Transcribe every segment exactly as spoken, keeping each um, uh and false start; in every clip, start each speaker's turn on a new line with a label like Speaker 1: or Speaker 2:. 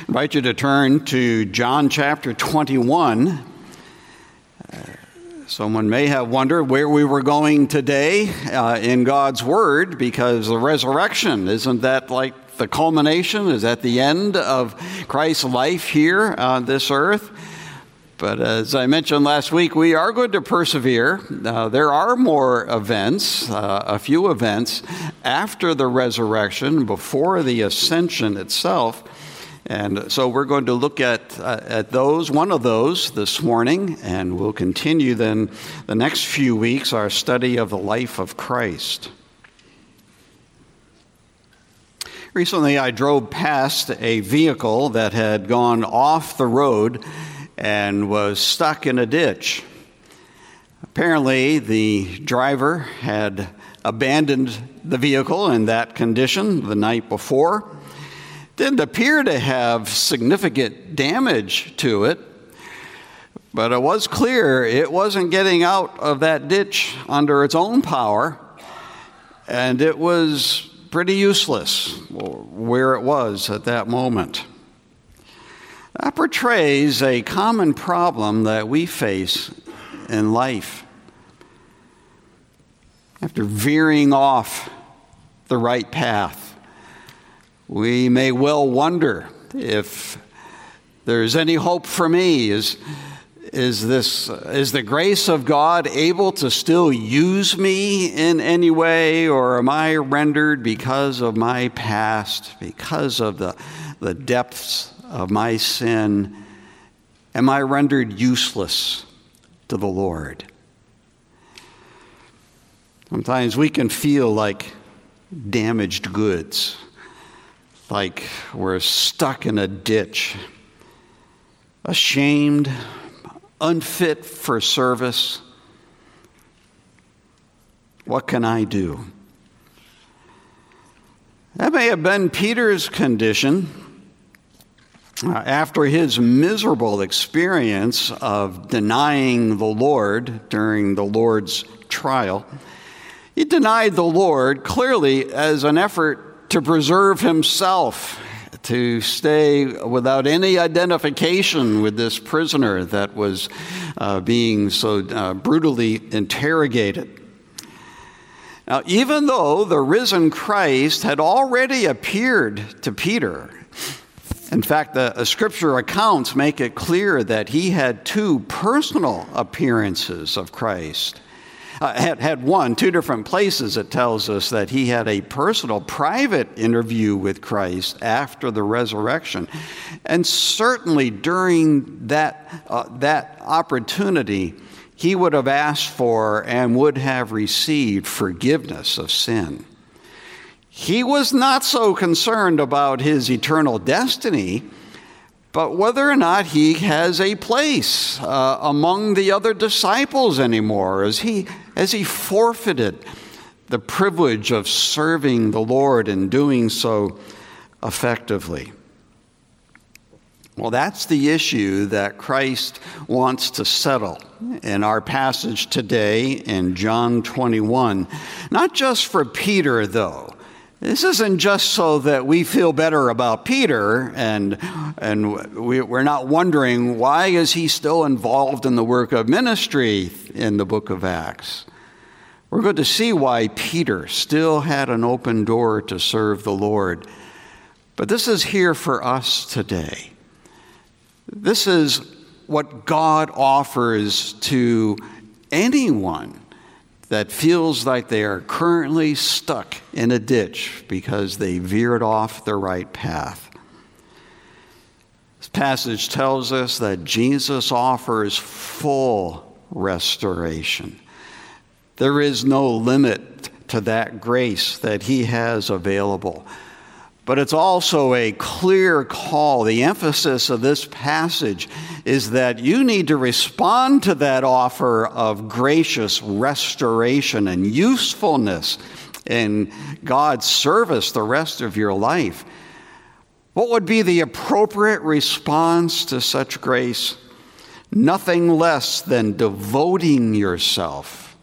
Speaker 1: I invite you to turn to John chapter twenty-one. Uh, someone may have wondered where we were going today uh, in God's Word, because the resurrection, isn't that like the culmination? Is that the end of Christ's life here on this earth? But as I mentioned last week, we are going to persevere. Uh, there are more events, uh, a few events after the resurrection, before the ascension itself. And so we're going to look at uh, at those, one of those this morning, and we'll continue then the next few weeks our study of the life of Christ. Recently, I drove past a vehicle that had gone off the road and was stuck in a ditch. Apparently, the driver had abandoned the vehicle in that condition the night before. Didn't appear to have significant damage to it, but it was clear it wasn't getting out of that ditch under its own power, and it was pretty useless where it was at that moment. That portrays a common problem that we face in life. After veering off the right path, we may well wonder if there's any hope for me. Is, is this, is the grace of God able to still use me in any way, or am I rendered because of my past, because of the, the depths of my sin, am I rendered useless to the Lord? Sometimes we can feel like damaged goods, like we're stuck in a ditch, ashamed, unfit for service. What can I do? That may have been Peter's condition. Uh, after his miserable experience of denying the Lord during the Lord's trial, he denied the Lord clearly as an effort to preserve himself, to stay without any identification with this prisoner that was uh, being so uh, brutally interrogated. Now, even though the risen Christ had already appeared to Peter, in fact, the scripture accounts make it clear that he had two personal appearances of Christ. Uh, had, had one, two different places it tells us that he had a personal, private interview with Christ after the resurrection. And certainly during that, uh, that opportunity, he would have asked for and would have received forgiveness of sin. He was not so concerned about his eternal destiny, but whether or not he has a place uh, among the other disciples anymore, as he, as he forfeited the privilege of serving the Lord and doing so effectively. Well, that's the issue that Christ wants to settle in our passage today in John twenty-one. Not just for Peter, though. This isn't just so that we feel better about Peter and and we, we're not wondering why is he still involved in the work of ministry in the book of Acts. We're going to see why Peter still had an open door to serve the Lord. But this is here for us today. This is what God offers to anyone that feels like they are currently stuck in a ditch because they veered off the right path. This passage tells us that Jesus offers full restoration. There is no limit to that grace that he has available. But it's also a clear call. The emphasis of this passage is that you need to respond to that offer of gracious restoration and usefulness in God's service the rest of your life. What would be the appropriate response to such grace? Nothing less than devoting yourself.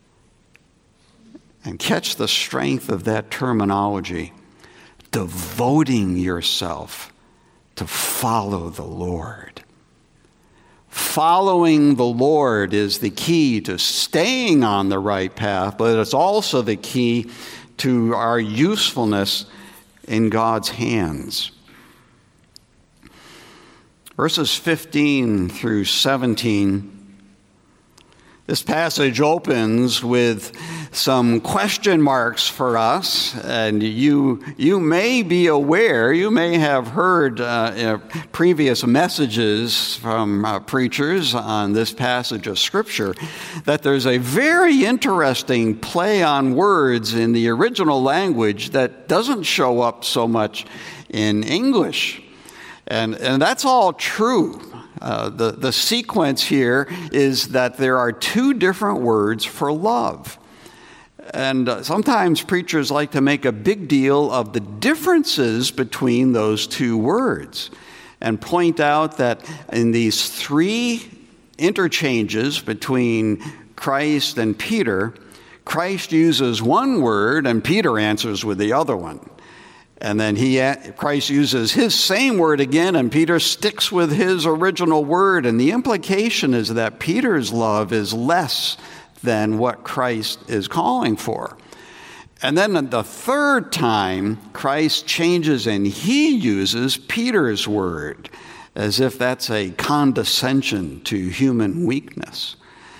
Speaker 1: And catch the strength of that terminology. Devoting yourself to follow the Lord. Following the Lord is the key to staying on the right path, but it's also the key to our usefulness in God's hands. Verses fifteen through seventeen, this passage opens with some question marks for us, and you you may be aware, you may have heard uh, in previous messages from uh, preachers on this passage of Scripture that there's a very interesting play on words in the original language that doesn't show up so much in English. And, and that's all true. Uh, the, the sequence here is that there are two different words for love. And uh, sometimes preachers like to make a big deal of the differences between those two words and point out that in these three interchanges between Christ and Peter, Christ uses one word and Peter answers with the other one. And then he, Christ uses his same word again, and Peter sticks with his original word. And the implication is that Peter's love is less than what Christ is calling for. And then the third time, Christ changes and he uses Peter's word, as if that's a condescension to human weakness.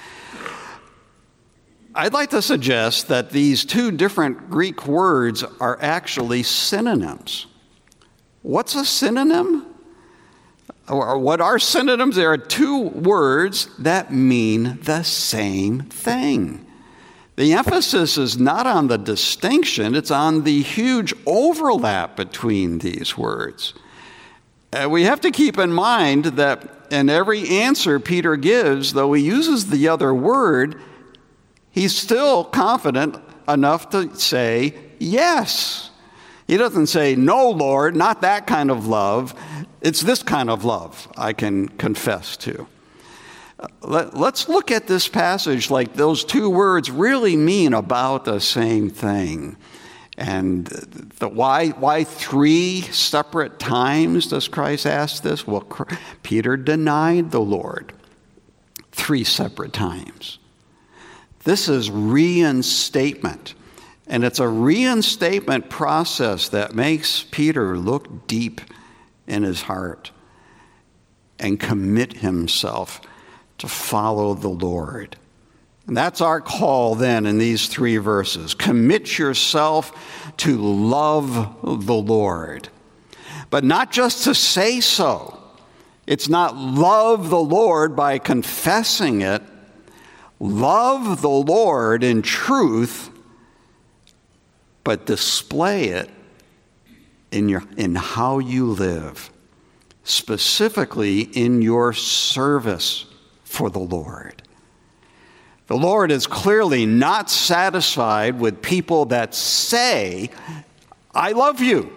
Speaker 1: I'd like to suggest that these two different Greek words are actually synonyms. What's a synonym? Or what are synonyms? There are two words that mean the same thing. The emphasis is not on the distinction, it's on the huge overlap between these words. Uh, we have to keep in mind that in every answer Peter gives, though he uses the other word, he's still confident enough to say yes. He doesn't say, no, Lord, not that kind of love. It's this kind of love I can confess to. Let, let's look at this passage like those two words really mean about the same thing. And the, why, why three separate times does Christ ask this? Well, Peter denied the Lord three separate times. This is reinstatement, and it's a reinstatement process that makes Peter look deep in his heart and commit himself to follow the Lord. And that's our call then in these three verses. Commit yourself to love the Lord, but not just to say so. It's not love the Lord by confessing it. Love the Lord in truth, but display it in your in how you live, specifically in your service for the Lord. The Lord is clearly not satisfied with people that say, I love you.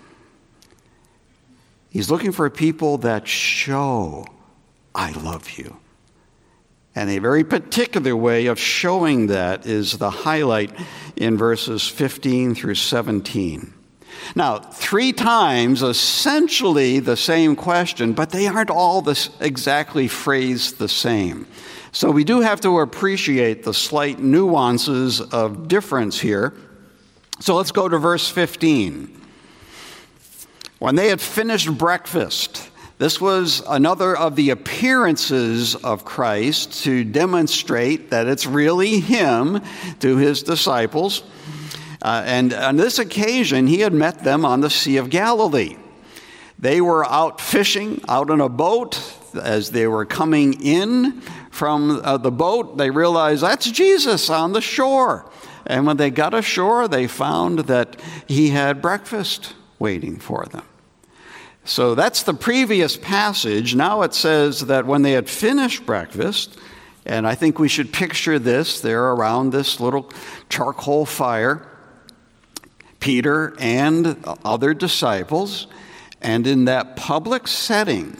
Speaker 1: He's looking for people that show, I love you. And a very particular way of showing that is the highlight in verses fifteen through seventeen. Now, three times, essentially the same question, but they aren't all this exactly phrased the same. So we do have to appreciate the slight nuances of difference here. So let's go to verse fifteen. When they had finished breakfast, this was another of the appearances of Christ to demonstrate that it's really him to his disciples. Uh, and on this occasion, he had met them on the Sea of Galilee. They were out fishing, out on a boat. As they were coming in from uh, the boat, they realized that's Jesus on the shore. And when they got ashore, they found that he had breakfast waiting for them. So that's the previous passage. Now it says that when they had finished breakfast, and I think we should picture this, they're around this little charcoal fire, Peter and other disciples, and in that public setting,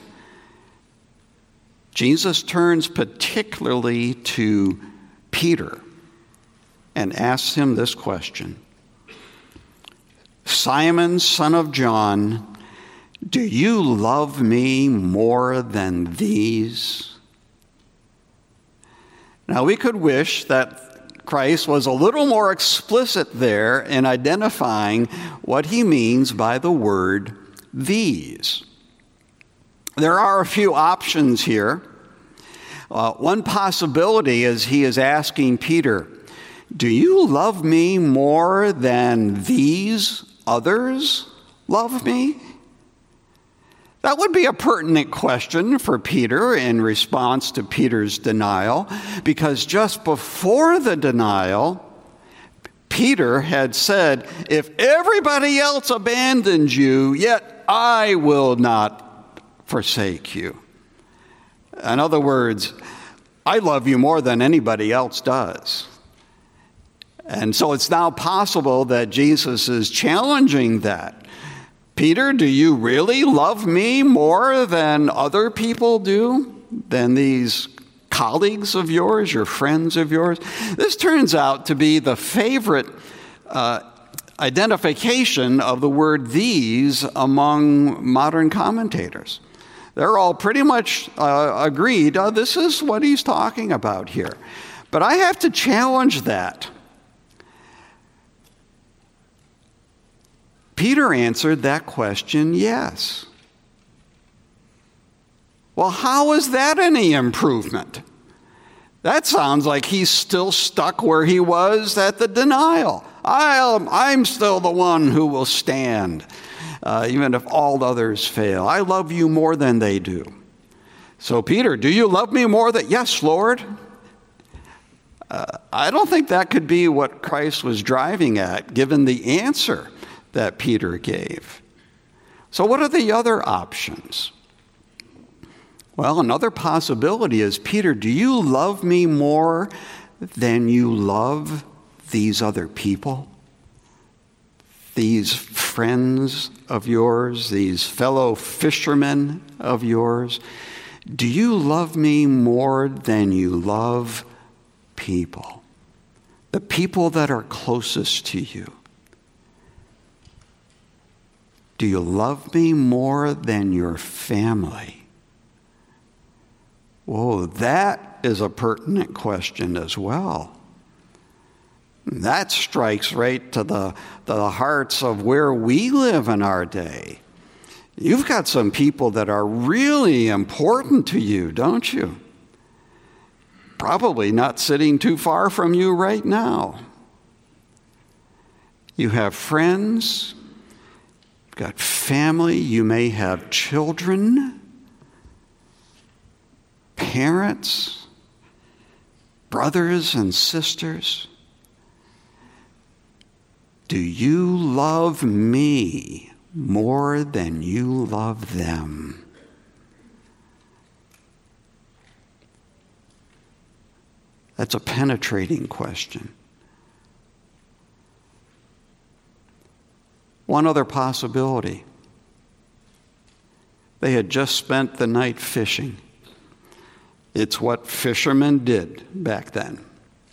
Speaker 1: Jesus turns particularly to Peter and asks him this question. Simon, son of John, do you love me more than these? Now, we could wish that Christ was a little more explicit there in identifying what he means by the word these. There are a few options here. Uh, one possibility is he is asking Peter, do you love me more than these others love me? That would be a pertinent question for Peter in response to Peter's denial, because just before the denial, Peter had said, if everybody else abandons you, yet I will not forsake you. In other words, I love you more than anybody else does. And so it's now possible that Jesus is challenging that. Peter, do you really love me more than other people do? Than these colleagues of yours, your friends of yours? This turns out to be the favorite uh, identification of the word these among modern commentators. They're all pretty much uh, agreed, oh, this is what he's talking about here. But I have to challenge that. Peter answered that question, yes. Well, how is that any improvement? That sounds like he's still stuck where he was at the denial. I'll, I'm still the one who will stand. Uh, even if all others fail. I love you more than they do. So, Peter, do you love me more than? Yes, Lord. Uh, I don't think that could be what Christ was driving at, given the answer that Peter gave. So what are the other options? Well, another possibility is, Peter, do you love me more than you love these other people? These friends of yours, these fellow fishermen of yours, do you love me more than you love people? The people that are closest to you. Do you love me more than your family? Whoa, that is a pertinent question as well. That strikes right to the, the hearts of where we live in our day. You've got some people that are really important to you, don't you? Probably not sitting too far from you right now. You have friends, you've got family, you may have children, parents, brothers and sisters. Do you love me more than you love them? That's a penetrating question. One other possibility. They had just spent the night fishing. It's what fishermen did back then.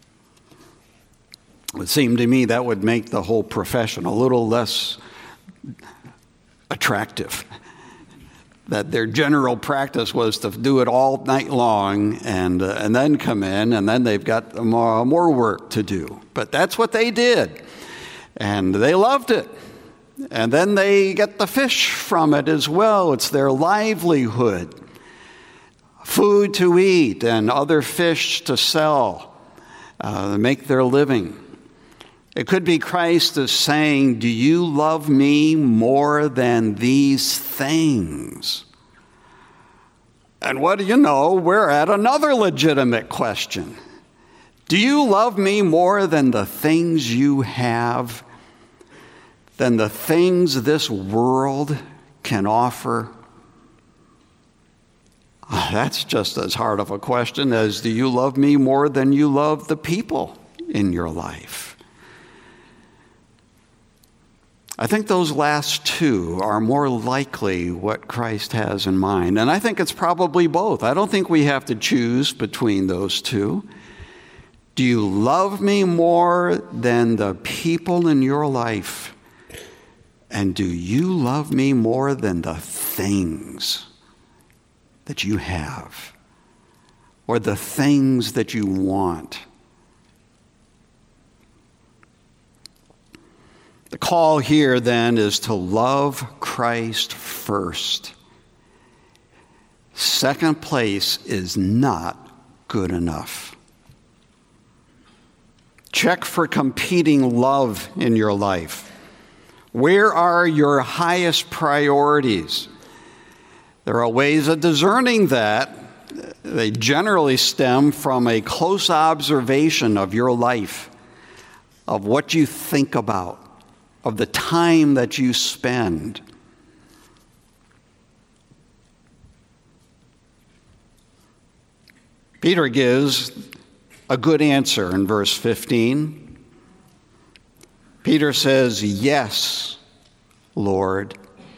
Speaker 1: It seemed to me that would make the whole profession a little less attractive. That their general practice was to do it all night long and uh, and then come in, and then they've got more, more work to do. But that's what they did. And they loved it. And then they get the fish from it as well. It's their livelihood. Food to eat and other fish to sell, uh, make their living. It could be Christ is saying, do you love me more than these things? And what do you know? We're at another legitimate question. Do you love me more than the things you have, than the things this world can offer? That's just as hard of a question as, do you love me more than you love the people in your life? I think those last two are more likely what Christ has in mind. And I think it's probably both. I don't think we have to choose between those two. Do you love me more than the people in your life? And do you love me more than the things that you have or the things that you want? The call here then is to love Christ first. Second place is not good enough. Check for competing love in your life. Where are your highest priorities? There are ways of discerning that. They generally stem from a close observation of your life, of what you think about, of the time that you spend. Peter gives a good answer in verse fifteen. Peter says, "Yes, Lord."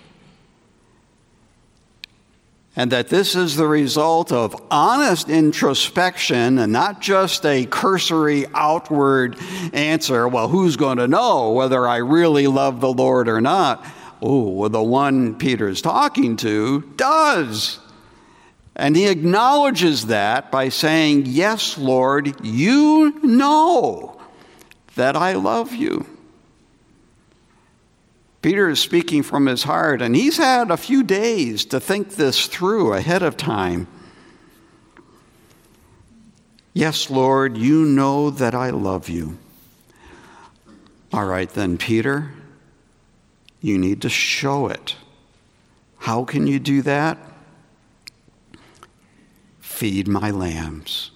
Speaker 1: And that this is the result of honest introspection and not just a cursory outward answer, well, who's going to know whether I really love the Lord or not? Oh, well, the one Peter's talking to does. And he acknowledges that by saying, "Yes, Lord, you know that I love you." Peter is speaking from his heart, and he's had a few days to think this through ahead of time. "Yes, Lord, you know that I love you." All right, then, Peter, you need to show it. How can you do that? Feed my lambs.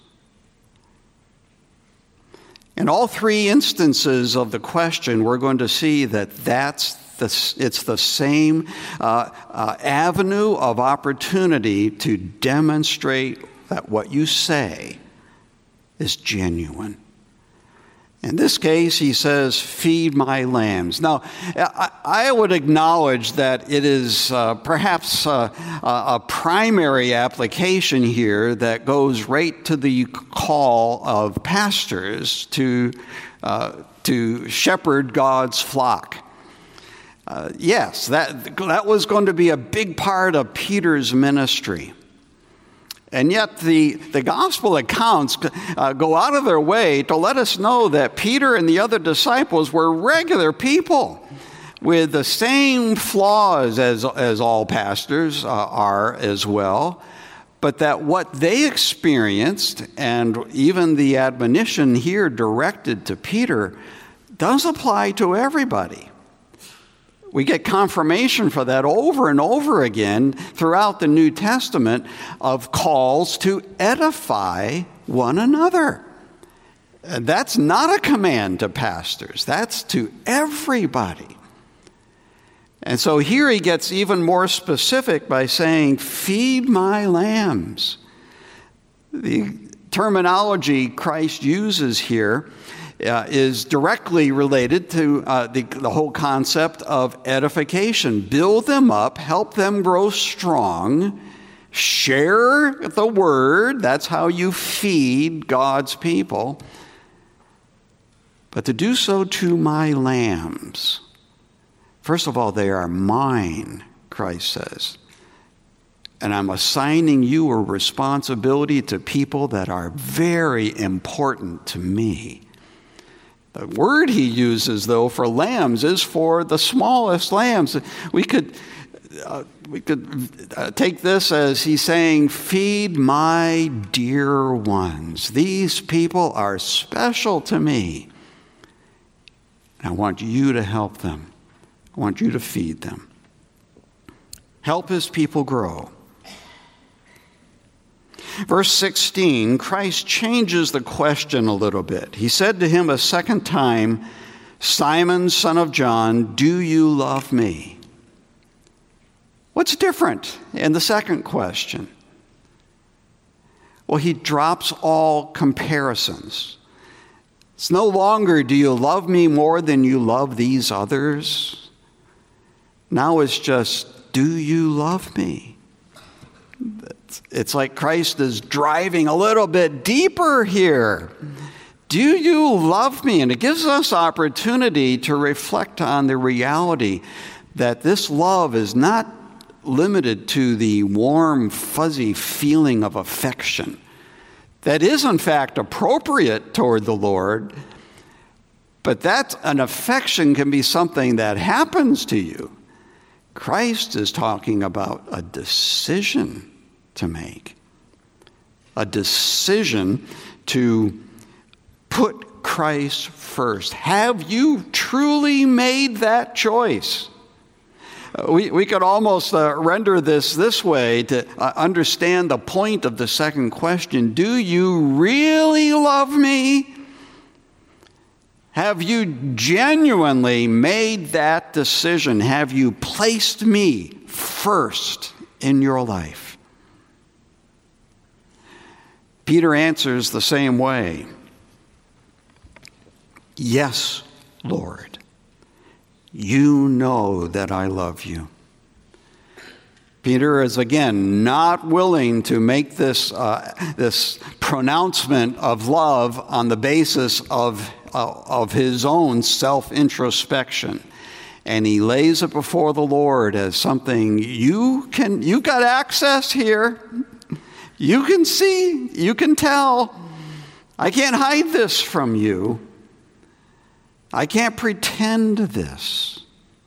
Speaker 1: In all three instances of the question, we're going to see that that's the, it's the same uh, uh, avenue of opportunity to demonstrate that what you say is genuine. In this case, he says, "Feed my lambs." Now, I, I would acknowledge that it is uh, perhaps uh, a primary application here that goes right to the call of pastors to, uh, to shepherd God's flock. Uh, yes, that, that was going to be a big part of Peter's ministry. And yet the, the gospel accounts uh, go out of their way to let us know that Peter and the other disciples were regular people with the same flaws as, as all pastors uh, are as well, but that what they experienced, and even the admonition here directed to Peter, does apply to everybody. We get confirmation for that over and over again throughout the New Testament of calls to edify one another. And that's not a command to pastors. That's to everybody. And so here he gets even more specific by saying, "Feed my lambs." The terminology Christ uses here Uh, is directly related to uh, the, the whole concept of edification. Build them up, help them grow strong, share the word. That's how you feed God's people. But to do so to my lambs. First of all, they are mine, Christ says. And I'm assigning you a responsibility to people that are very important to me. The word he uses, though, for lambs is for the smallest lambs. We could, uh, we could uh, take this as he's saying, "Feed my dear ones." These people are special to me. I want you to help them. I want you to feed them. Help his people grow. Verse sixteen, Christ changes the question a little bit. He said to him a second time, "Simon, son of John, do you love me?" What's different in the second question? Well, he drops all comparisons. It's no longer, "Do you love me more than you love these others?" Now it's just, "Do you love me?" It's like Christ is driving a little bit deeper here. Do you love me? And it gives us opportunity to reflect on the reality that this love is not limited to the warm, fuzzy feeling of affection that is, in fact, appropriate toward the Lord, but that an affection can be something that happens to you. Christ is talking about a decision to make, a decision to put Christ first. Have you truly made that choice? We, we could almost uh, render this this way to uh, understand the point of the second question. Do you really love me? Have you genuinely made that decision? Have you placed me first in your life? Peter answers the same way. Yes, Lord. You know that I love you. Peter is again not willing to make this uh, this pronouncement of love on the basis of uh, of his own self-introspection, and he lays it before the Lord as something you can you got access here. You can see, you can tell. I can't hide this from you. I can't pretend this.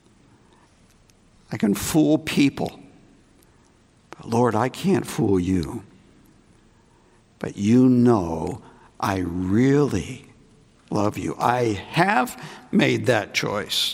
Speaker 1: I can fool people. But Lord, I can't fool you. But you know I really love you. I have made that choice.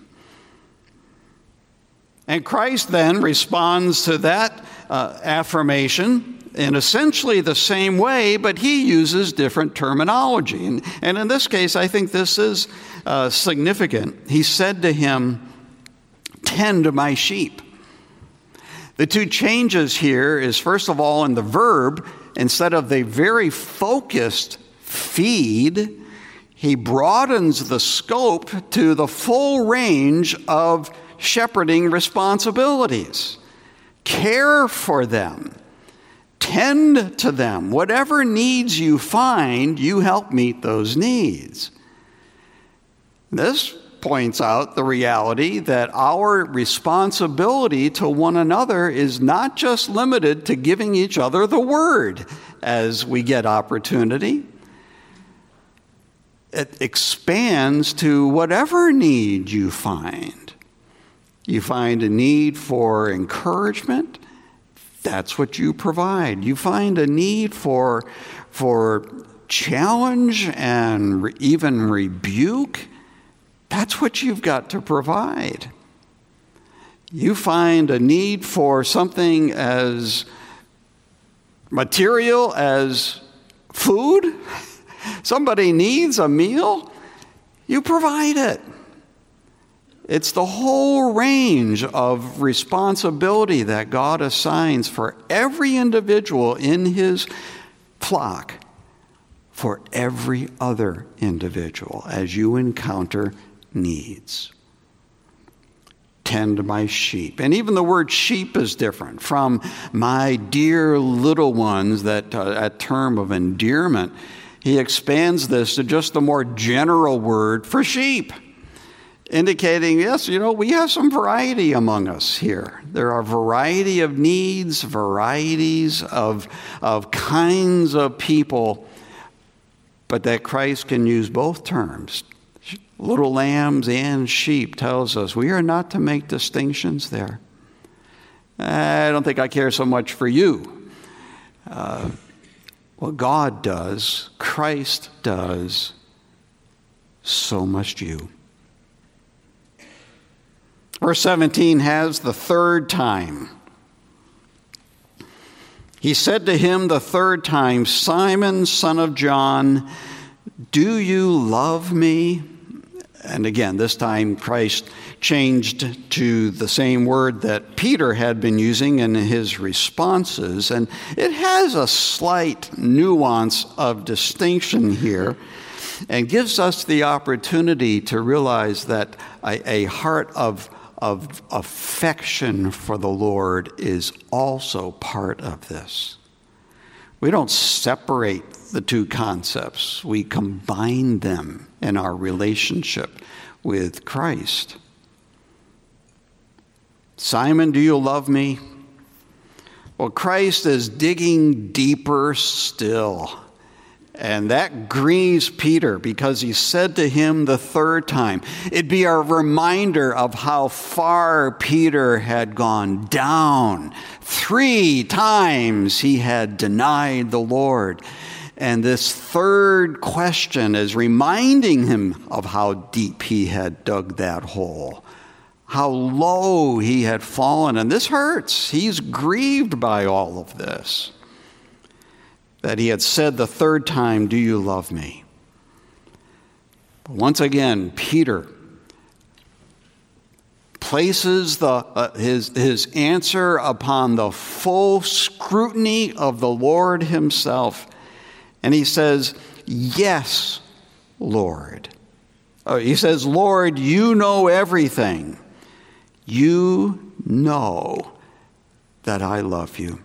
Speaker 1: And Christ then responds to that uh, affirmation in essentially the same way, but he uses different terminology. And, and in this case, I think this is uh, significant. He said to him, "Tend my sheep." The two changes here is, first of all, in the verb. Instead of the very focused feed, he broadens the scope to the full range of shepherding responsibilities. Care for them. Tend to them. Whatever needs you find, you help meet those needs. This points out the reality that our responsibility to one another is not just limited to giving each other the word as we get opportunity. It expands to whatever need you find. You find a need for encouragement, that's what you provide. You find a need for, for challenge and re- even rebuke, that's what you've got to provide. You find a need for something as material as food, somebody needs a meal, you provide it. It's the whole range of responsibility that God assigns for every individual in his flock, for every other individual as you encounter needs. Tend my sheep. And even the word sheep is different from my dear little ones, that uh, that term of endearment. He expands this to just a more general word for sheep, indicating, yes, you know, we have some variety among us here. There are a variety of needs, varieties of, of kinds of people, but that Christ can use both terms. Little lambs and sheep tells us we are not to make distinctions there. I don't think I care so much for you. Uh, what God does, Christ does, so must you. Verse seventeen has the third time. He said to him the third time, "Simon, son of John, do you love me?" And again, this time Christ changed to the same word that Peter had been using in his responses. And it has a slight nuance of distinction here and gives us the opportunity to realize that a, a heart of, of affection for the Lord is also part of this. We don't separate the two concepts. We combine them in our relationship with Christ. Simon, do you love me? Well, Christ is digging deeper still. And that grieves Peter because he said to him the third time. It'd be a reminder of how far Peter had gone down. Three times he had denied the Lord. And this third question is reminding him of how deep he had dug that hole, how low he had fallen. And this hurts. He's grieved by all of this. That he had said the third time, do you love me? But once again, Peter places the, uh, his, his answer upon the full scrutiny of the Lord himself. And he says, yes, Lord. Oh, he says, Lord, you know everything. You know that I love you.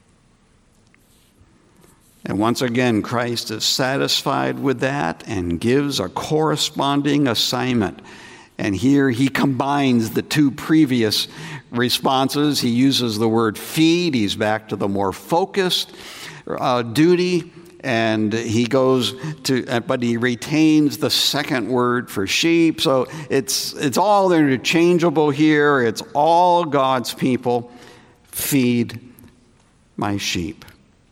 Speaker 1: And once again, Christ is satisfied with that and gives a corresponding assignment. And here he combines the two previous responses. He uses the word feed. He's back to the more focused uh, duty. And he goes to, but he retains the second word for sheep. So it's, it's all interchangeable here. It's all God's people. Feed my sheep.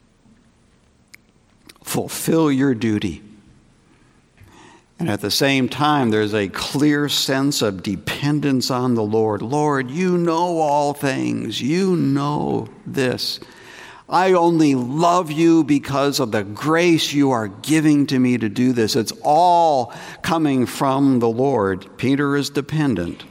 Speaker 1: Fulfill your duty. And at the same time, there's a clear sense of dependence on the Lord. Lord, you know all things. You know this. I only love you because of the grace you are giving to me to do this. It's all coming from the Lord. Peter is dependent.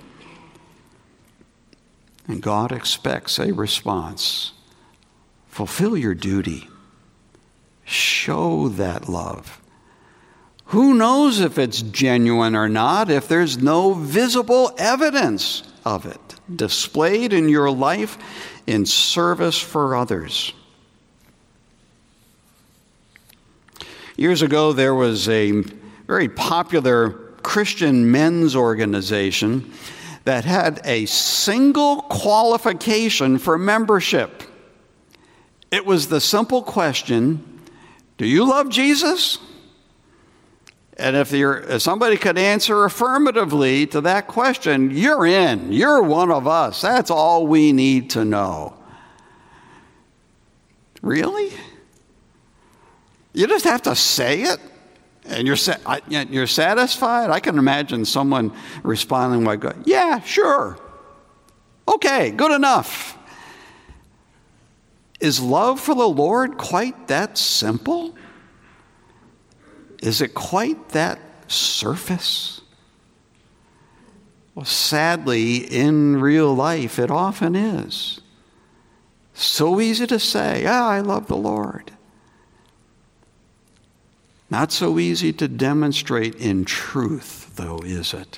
Speaker 1: And God expects a response. Fulfill your duty. Show that love. Who knows if it's genuine or not if there's no visible evidence of it displayed in your life in service for others? Years ago, there was a very popular Christian men's organization that had a single qualification for membership. It was the simple question, do you love Jesus? And if, you're, if somebody could answer affirmatively to that question, you're in. You're one of us. That's all we need to know. Really? You just have to say it, and you're sa- you're satisfied? I can imagine someone responding like, yeah, sure. Okay, good enough. Is love for the Lord quite that simple? Is it quite that surface? Well, sadly, in real life, it often is. So easy to say, ah, I love the Lord. Not so easy to demonstrate in truth, though, is it?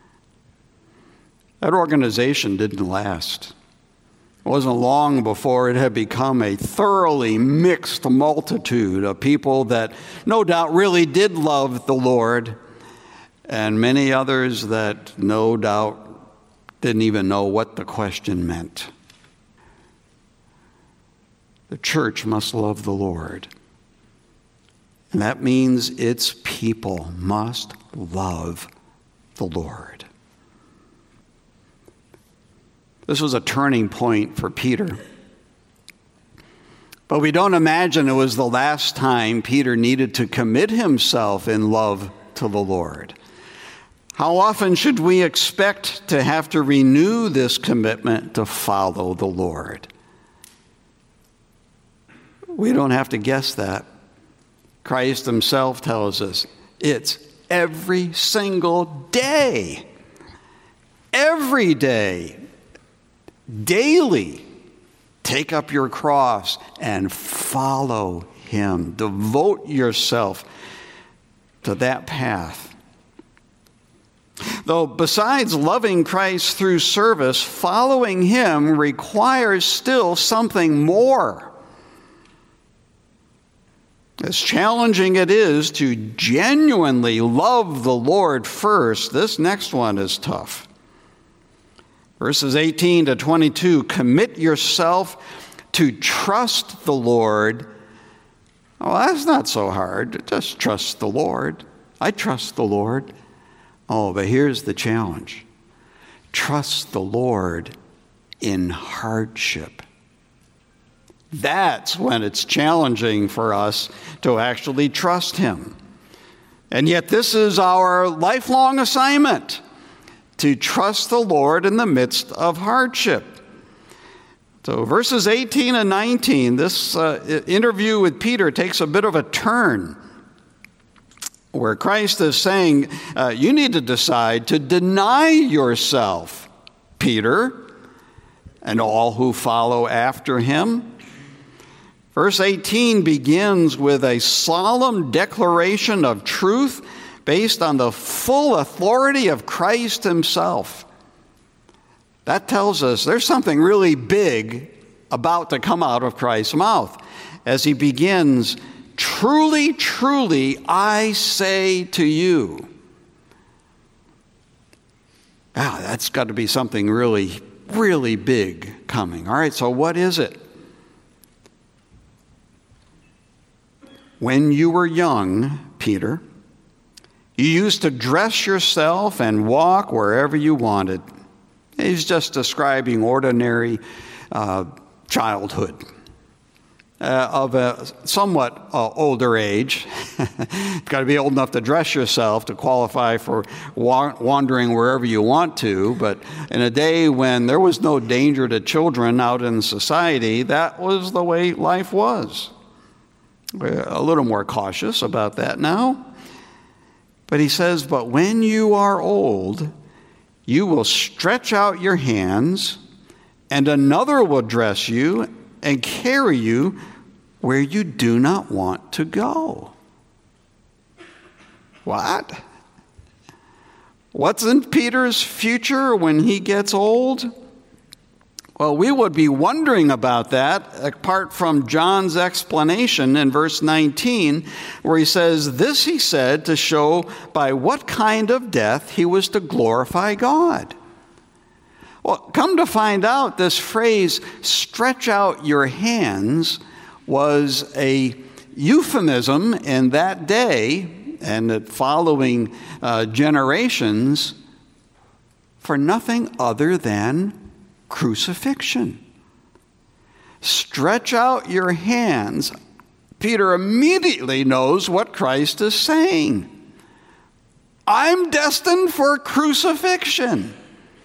Speaker 1: That organization didn't last. It wasn't long before it had become a thoroughly mixed multitude of people that no doubt really did love the Lord, and many others that no doubt didn't even know what the question meant. The church must love the Lord. And that means its people must love the Lord. This was a turning point for Peter. But we don't imagine it was the last time Peter needed to commit himself in love to the Lord. How often should we expect to have to renew this commitment to follow the Lord? We don't have to guess that. Christ himself tells us it's every single day. Every day. Daily. Take up your cross and follow him. Devote yourself to that path. Though besides loving Christ through service, following him requires still something more. As challenging it is to genuinely love the Lord first, this next one is tough. Verses eighteen to twenty-two, commit yourself to trust the Lord. Oh, that's not so hard. Just trust the Lord. I trust the Lord. Oh, but here's the challenge. Trust the Lord in hardship. That's when it's challenging for us to actually trust Him. And yet this is our lifelong assignment, to trust the Lord in the midst of hardship. So verses eighteen and nineteen, this uh, interview with Peter takes a bit of a turn, where Christ is saying, uh, you need to decide to deny yourself, Peter, and all who follow after him. Verse eighteen begins with a solemn declaration of truth based on the full authority of Christ himself. That tells us there's something really big about to come out of Christ's mouth as he begins, truly, truly, I say to you. Ah, that's got to be something really, really big coming. All right, so what is it? When you were young, Peter, you used to dress yourself and walk wherever you wanted. He's just describing ordinary uh, childhood uh, of a somewhat uh, older age. You've got to be old enough to dress yourself to qualify for wa- wandering wherever you want to. But in a day when there was no danger to children out in society, that was the way life was. We're a little more cautious about that now. But he says, but when you are old, you will stretch out your hands, and another will dress you and carry you where you do not want to go. What? What's in Peter's future when he gets old? Well, we would be wondering about that apart from John's explanation in verse nineteen, where he says, this he said to show by what kind of death he was to glorify God. Well, come to find out, this phrase, stretch out your hands, was a euphemism in that day and the following uh, generations for nothing other than crucifixion. Stretch out your hands. Peter immediately knows what Christ is saying. I'm destined for crucifixion.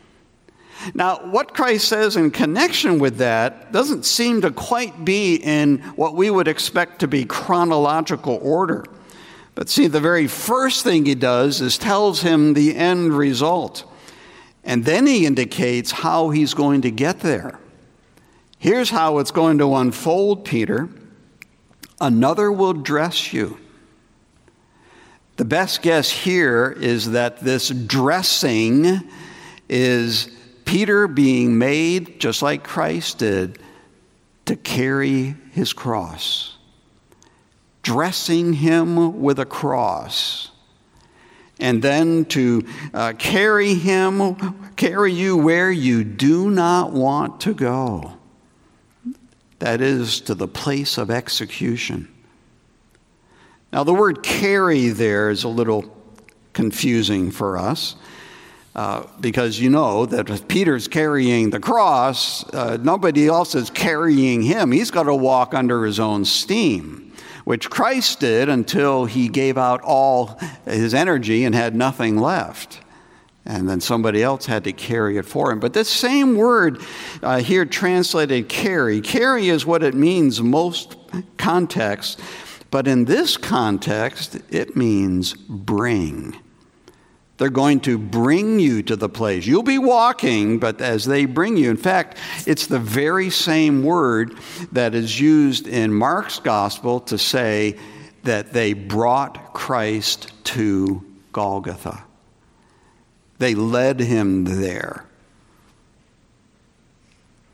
Speaker 1: Now, what Christ says in connection with that doesn't seem to quite be in what we would expect to be chronological order. But see, the very first thing he does is tells him the end result. And then he indicates how he's going to get there. Here's how it's going to unfold, Peter. Another will dress you. The best guess here is that this dressing is Peter being made, just like Christ did, to carry his cross. Dressing him with a cross. And then to uh, carry him, carry you where you do not want to go. That is, to the place of execution. Now, the word carry there is a little confusing for us, uh, because you know that if Peter's carrying the cross, uh, nobody else is carrying him. He's got to walk under his own steam, which Christ did until he gave out all his energy and had nothing left. And then somebody else had to carry it for him. But this same word uh, here translated carry, carry is what it means most contexts. But in this context, it means bring. They're going to bring you to the place. You'll be walking, but as they bring you, in fact, it's the very same word that is used in Mark's gospel to say that they brought Christ to Golgotha. They led him there.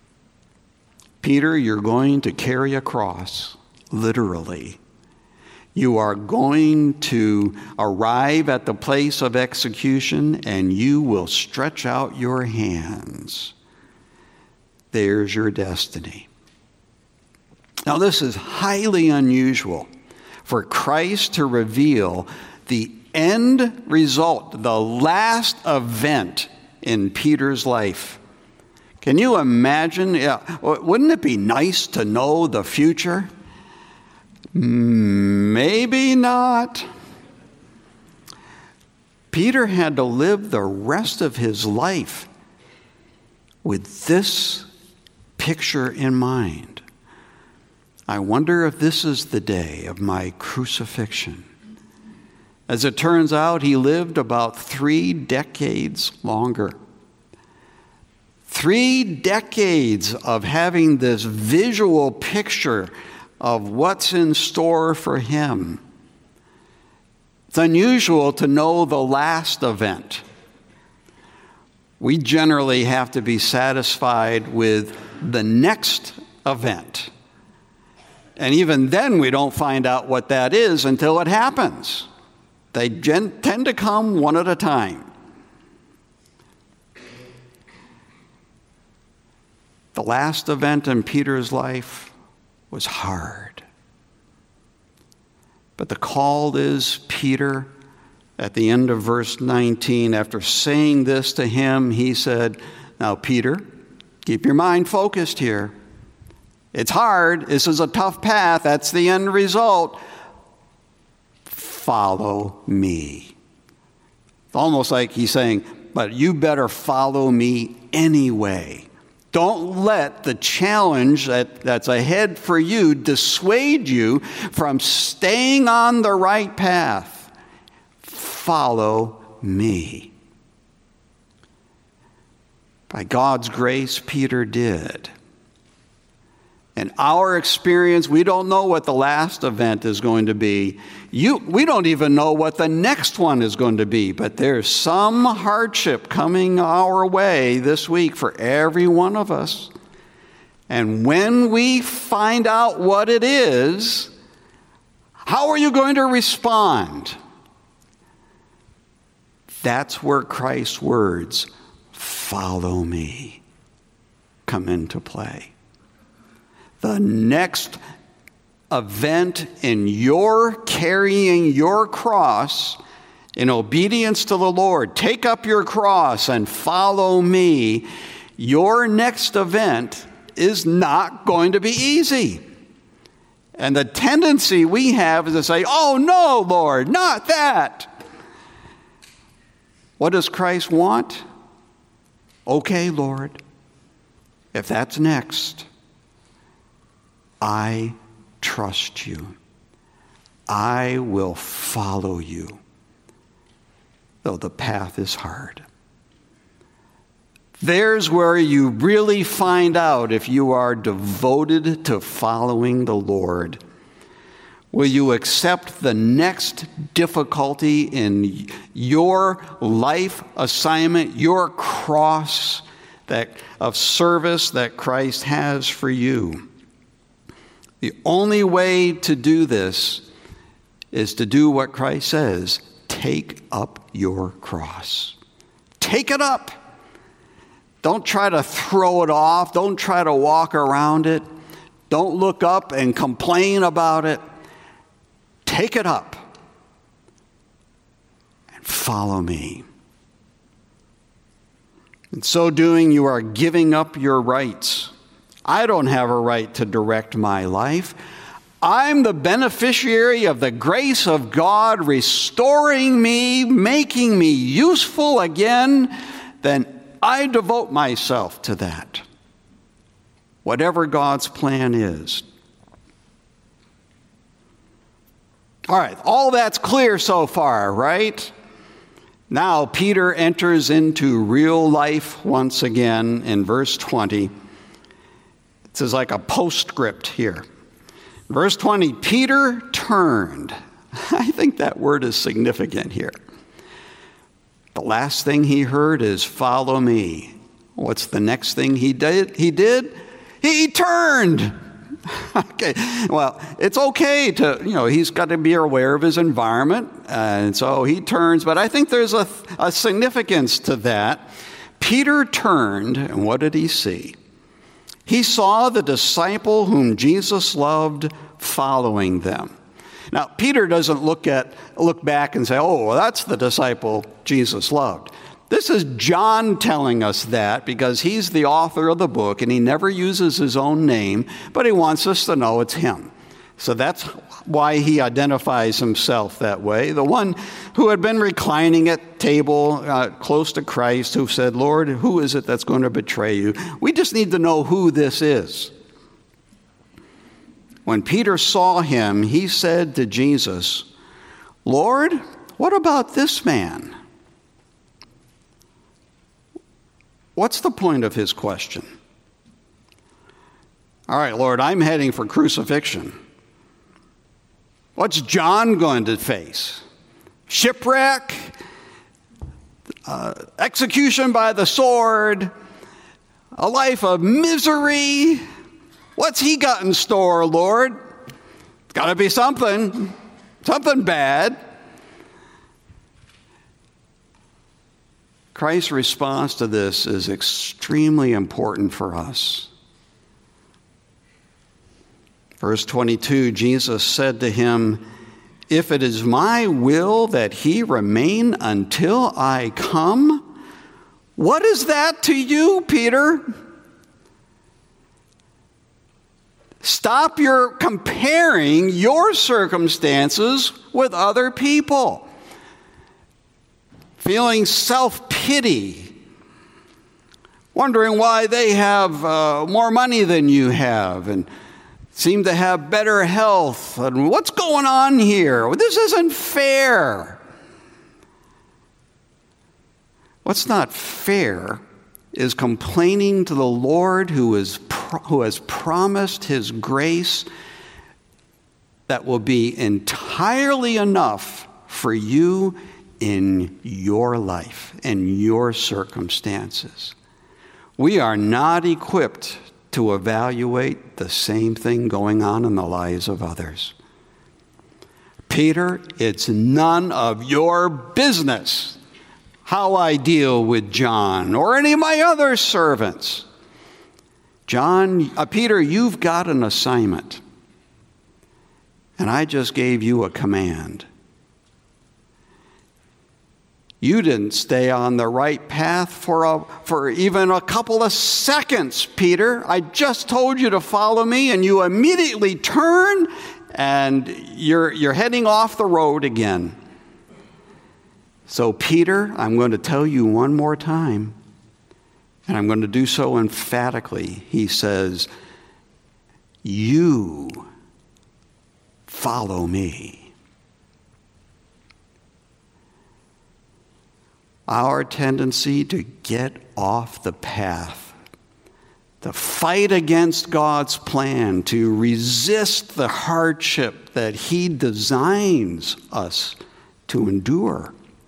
Speaker 1: Peter, you're going to carry a cross, literally. You are going to arrive at the place of execution, and you will stretch out your hands. There's your destiny. Now, this is highly unusual for Christ to reveal the end result, the last event in Peter's life. Can you imagine? Yeah, wouldn't it be nice to know the future? Maybe not. Peter had to live the rest of his life with this picture in mind. I wonder if this is the day of my crucifixion. As it turns out, he lived about three decades longer. Three decades of having this visual picture of what's in store for him. It's unusual to know the last event. We generally have to be satisfied with the next event. And even then, we don't find out what that is until it happens. They gen- tend to come one at a time. The last event in Peter's life was hard. But the call is Peter, at the end of verse nineteen, after saying this to him, he said, "Now, Peter, keep your mind focused here. It's hard. This is a tough path. That's the end result. Follow me." It's almost like he's saying, but you better follow me anyway. Don't let the challenge that, that's ahead for you dissuade you from staying on the right path. Follow me. By God's grace, Peter did. In our experience, we don't know what the last event is going to be. You, we don't even know what the next one is going to be, but there's some hardship coming our way this week for every one of us. And when we find out what it is, how are you going to respond? That's where Christ's words, "Follow me," come into play. The next event in your carrying your cross in obedience to the Lord, take up your cross and follow me, your next event is not going to be easy. And the tendency we have is to say, "Oh no, Lord, not that." What does Christ want? Okay, Lord, if that's next, I trust you. I will follow you, though the path is hard. There's where you really find out if you are devoted to following the Lord. Will you accept the next difficulty in your life assignment, your cross that, of service that Christ has for you? The only way to do this is to do what Christ says, take up your cross. Take it up. Don't try to throw it off. Don't try to walk around it. Don't look up and complain about it. Take it up and follow me. In so doing, you are giving up your rights. I don't have a right to direct my life. I'm the beneficiary of the grace of God restoring me, making me useful again. Then I devote myself to that. Whatever God's plan is. All right, all that's clear so far, right? Now Peter enters into real life once again in verse twenty. This is like a postscript here. Verse twenty, Peter turned. I think that word is significant here. The last thing he heard is, follow me. What's the next thing he did? He did? He turned. Okay, well, it's okay to, you know, he's got to be aware of his environment, and so he turns, but I think there's a, a significance to that. Peter turned, and what did he see? He saw the disciple whom Jesus loved following them. Now, Peter doesn't look at look back and say, oh, well, that's the disciple Jesus loved. This is John telling us that because he's the author of the book and he never uses his own name, but he wants us to know it's him. So that's why he identifies himself that way. The one who had been reclining at table uh, close to Christ, who said, Lord, who is it that's going to betray you? We just need to know who this is. When Peter saw him, he said to Jesus, Lord, what about this man? What's the point of his question? All right, Lord, I'm heading for crucifixion. What's John going to face? Shipwreck, uh, execution by the sword, a life of misery. What's he got in store, Lord? It's got to be something, something bad. Christ's response to this is extremely important for us. Verse twenty-two, Jesus said to him, if it is my will that he remain until I come, what is that to you, Peter? Stop your comparing your circumstances with other people. Feeling self-pity, wondering why they have uh, more money than you have and seem to have better health. And what's going on here? This isn't fair. What's not fair is complaining to the Lord who is pro- who has promised his grace that will be entirely enough for you in your life and your circumstances. We are not equipped to evaluate the same thing going on in the lives of others. Peter, it's none of your business how I deal with John or any of my other servants. John, uh, Peter, you've got an assignment, and I just gave you a command. You didn't stay on the right path for a, for even a couple of seconds, Peter. I just told you to follow me, and you immediately turn, and you're, you're heading off the road again. So, Peter, I'm going to tell you one more time, and I'm going to do so emphatically. He says, you follow me. Our tendency to get off the path, to fight against God's plan, to resist the hardship that he designs us to endure.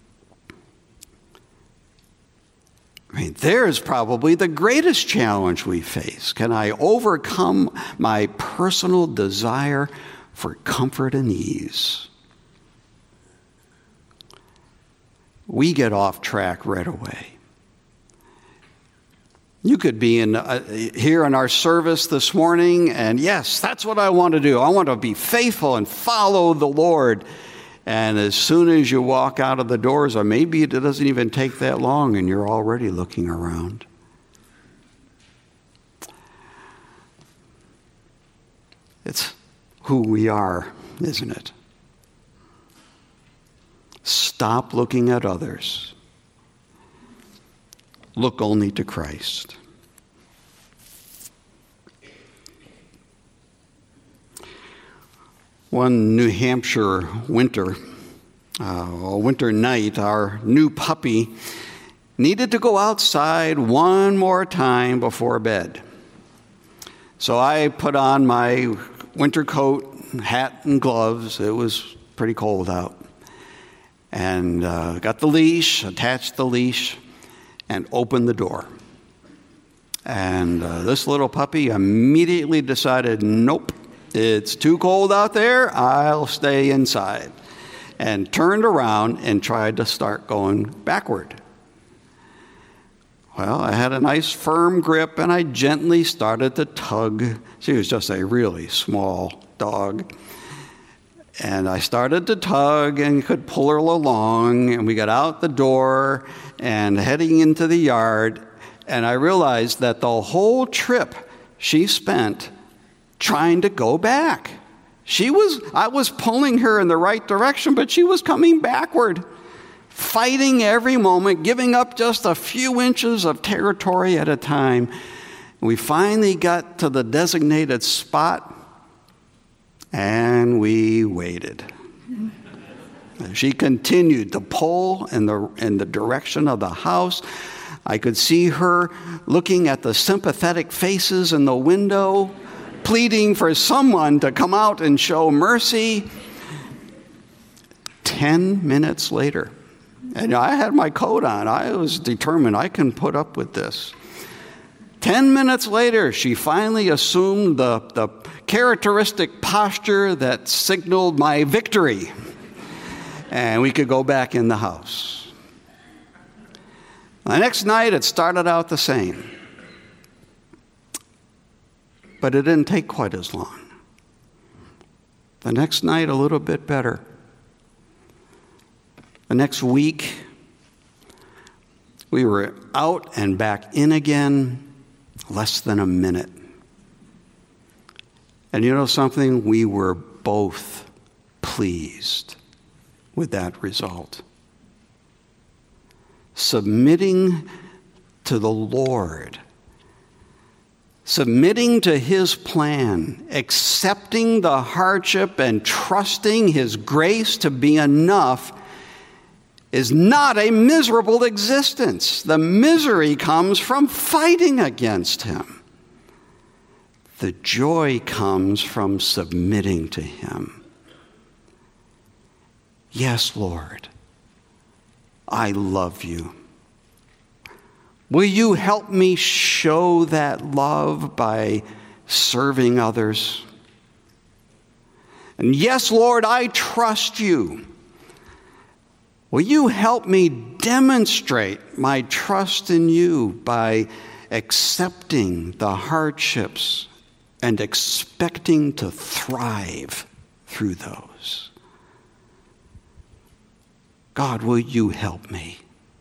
Speaker 1: I mean, there's probably the greatest challenge we face. Can I overcome my personal desire for comfort and ease? We get off track right away. You could be in uh, here in our service this morning, and yes, that's what I want to do. I want to be faithful and follow the Lord. And as soon as you walk out of the doors, or maybe it doesn't even take that long, and you're already looking around. It's who we are, isn't it? Stop looking at others. Look only to Christ. One New Hampshire winter, uh, a winter night, our new puppy needed to go outside one more time before bed. So I put on my winter coat, hat, and gloves. It was pretty cold out. And uh, got the leash, attached the leash, and opened the door. And uh, this little puppy immediately decided, nope, it's too cold out there, I'll stay inside. And turned around and tried to start going backward. Well, I had a nice firm grip, and I gently started to tug. She was just a really small dog. And I started to tug and could pull her along, and we got out the door and heading into the yard, and I realized that the whole trip she spent trying to go back. She was, I was pulling her in the right direction, but she was coming backward, fighting every moment, giving up just a few inches of territory at a time. We finally got to the designated spot, and we waited. She continued to pull in the, in the direction of the house. I could see her looking at the sympathetic faces in the window, pleading for someone to come out and show mercy. Ten minutes later, and I had my coat on. I was determined I can put up with this. Ten minutes later, she finally assumed the, the characteristic posture that signaled my victory, and we could go back in the house. The next night, it started out the same. But it didn't take quite as long. The next night, a little bit better. The next week, we were out and back in again, less than a minute. And you know something? We were both pleased with that result. Submitting to the Lord, submitting to His plan, accepting the hardship and trusting His grace to be enough is not a miserable existence. The misery comes from fighting against Him. The joy comes from submitting to Him. Yes, Lord, I love you. Will you help me show that love by serving others? And yes, Lord, I trust you. Will you help me demonstrate my trust in you by accepting the hardships and expecting to thrive through those? God, will you help me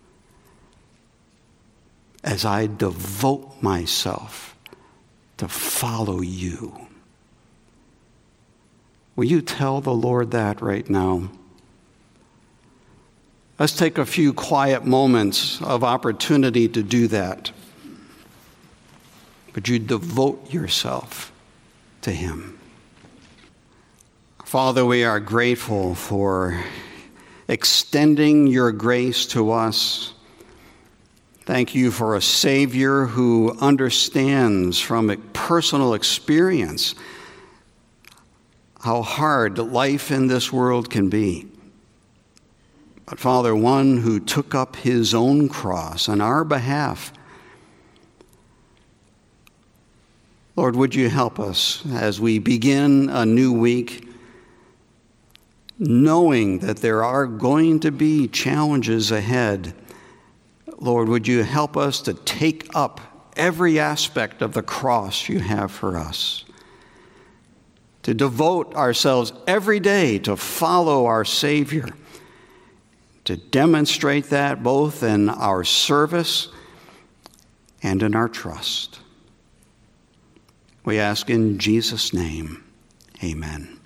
Speaker 1: as I devote myself to follow you? Will you tell the Lord that right now? Let's take a few quiet moments of opportunity to do that. Would you devote yourself to Him? Father, we are grateful for extending your grace to us. Thank you for a Savior who understands from a personal experience how hard life in this world can be. But Father, one who took up his own cross on our behalf. Lord, would you help us as we begin a new week, knowing that there are going to be challenges ahead. Lord, would you help us to take up every aspect of the cross you have for us, to devote ourselves every day to follow our Savior, to demonstrate that both in our service and in our trust. We ask in Jesus' name, amen.